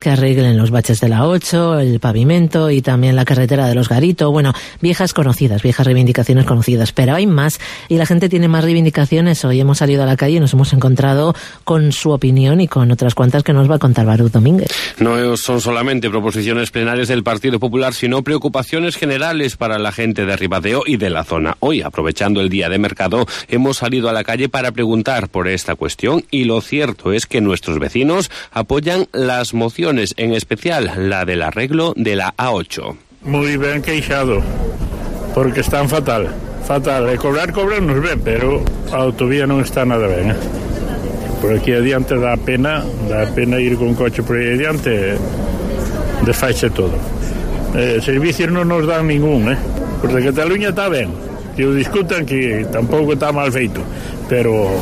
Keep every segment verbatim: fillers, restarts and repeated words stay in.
que arreglen los baches de la ocho, el pavimento y también la carretera de los Garito. Bueno, viejas conocidas, viejas reivindicaciones conocidas, pero hay más y la gente tiene más reivindicaciones. Hoy hemos salido a la calle y nos hemos encontrado con su opinión y con otras cuantas que nos va a contar Baruz Domínguez. No son solamente proposiciones plenarias del Partido Popular, sino preocupaciones generales para la gente de Ribadeo y de la zona. Hoy, aprovechando el día de mercado, hemos salido a la calle para preguntar por esta cuestión y lo cierto es que nuestros vecinos apoyan las mociones, en especial la del arreglo de la A ocho. Muy ben queixado, porque están fatal, fatal. E cobrar, cobrar nos ben, pero a autovía non está nada ben, eh? Por aquí adiante dá pena, dá pena ir con coche por aí adiante, desfaixe todo. Eh, servicios non nos dan ningún, eh? Porque Cataluña está ben, que o discutan que tampouco está mal feito, pero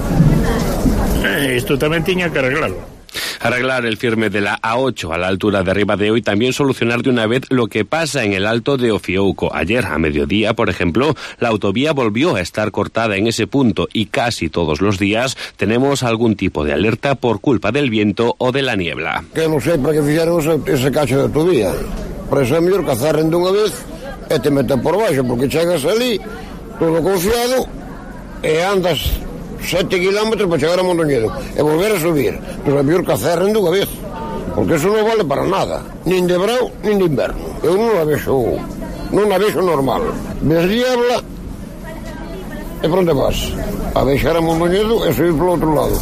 eh, isto tamén tiña que arreglarlo. Arreglar el firme de la A ocho a la altura de Ribadeo y también solucionar de una vez lo que pasa en el Alto de Ofiouco. Ayer, a mediodía, por ejemplo, la autovía volvió a estar cortada en ese punto y casi todos los días tenemos algún tipo de alerta por culpa del viento o de la niebla. Que non sei para que fixeron ese, ese cacho de autovía. Por eso é mellor que cerren dunha vez e te meten por baixo, porque chegas ali todo confiado e andas sete kilómetros para chegar a Mondoñedo e volver a subir. Pois é mellor que cerren dunha vez, porque eso non vale para nada, nin de verão nin de inverno. Eu non a vexo, non a vexo normal. Ves niebla e por onde vas? A baixar a Mondoñedo e subir polo outro lado.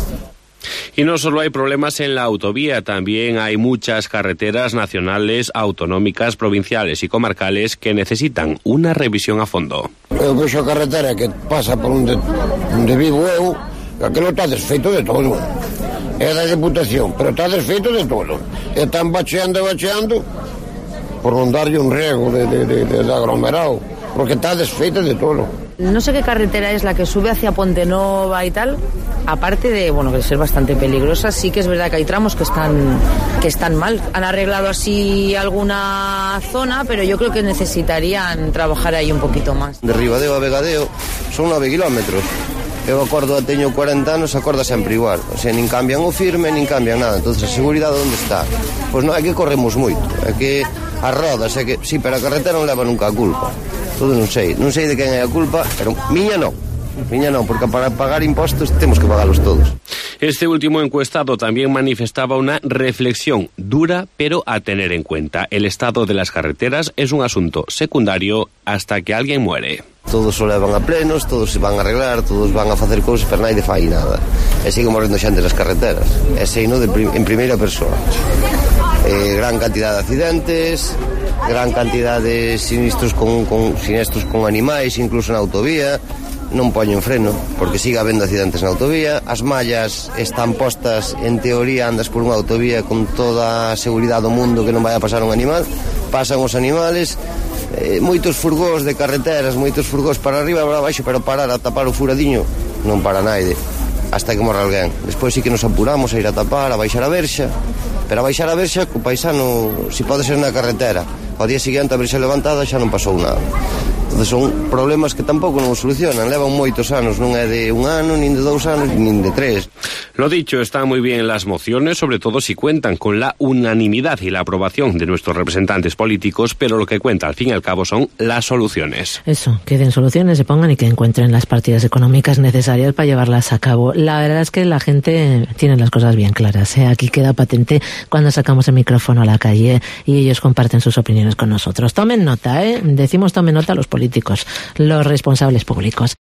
Y no solo hay problemas en la autovía, también hay muchas carreteras nacionales, autonómicas, provinciales y comarcales que necesitan una revisión a fondo. Eu vexo a carretera que pasa por onde, onde vivo eu, aquilo está desfeito de todo. É da Deputación, pero está desfeito de todo. E están bacheando e bacheando por non darlle un riego de, de, de, de, de aglomerado, porque está desfeito de todo. No sé qué carretera es la que sube hacia Pontenova y tal. Aparte de, bueno, de ser bastante peligrosa, sí que es verdad que hay tramos que están que están mal. Han arreglado así alguna zona, pero yo creo que necesitarían trabajar ahí un poquito más. De Ribadeo a Vegadeo son nove kilómetros. Eu acordo, teño cuarenta anos, acorda sempre igual. O sea, nin cambian o firme, nin cambian nada. Entonces, a seguridade onde está? Pois non, é que corremos moito. É que as rodas, é que, sí, pero a carretera non leva nunca a culpa. Todo non sei. Non sei de quen é a culpa, pero miña non. Miña non, porque para pagar impostos temos que pagarlos todos. Este último encuestado también manifestaba una reflexión dura, pero a tener en cuenta. El estado de las carreteras es un asunto secundario hasta que alguien muere. Todos o levan a plenos, todos se van a arreglar, todos van a facer cousas, pero naide fai nada. E sigue morrendo xente nas carreteras. E sei no de prim, en primeira persoa. Eh, gran cantidad de accidentes, gran cantidad de sinistros con, con, sinistros con animais, incluso na autovía. Non poñen freno, porque sigue habendo accidentes na autovía. As mallas están postas, en teoría andas por unha autovía con toda a seguridade do mundo que non vai a pasar un animal. Pasan os animales, eh, moitos furgós de carreteras, moitos furgós para arriba e para baixo, pero parar a tapar o furadiño non para naide, hasta que morra alguén. Despois sí que nos apuramos a ir a tapar, a baixar a verxa, pero a baixar a verxa co paisano, si pode ser na carretera, ao día seguinte a verxa levantada xa non pasou nada. Entonces son problemas que tampouco non solucionan, levan moitos anos, non é de un ano, nin de dous anos, nin de tres. Lo dicho, están muy bien las mociones, sobre todo si cuentan con la unanimidad y la aprobación de nuestros representantes políticos, pero lo que cuenta al fin y al cabo son las soluciones. Eso, que den soluciones, se pongan y que encuentren las partidas económicas necesarias para llevarlas a cabo. La verdad es que la gente tiene las cosas bien claras, ¿eh? Aquí queda patente cuando sacamos el micrófono a la calle y ellos comparten sus opiniones con nosotros. Tomen nota, ¿eh? Decimos tomen nota a los políticos, los responsables públicos.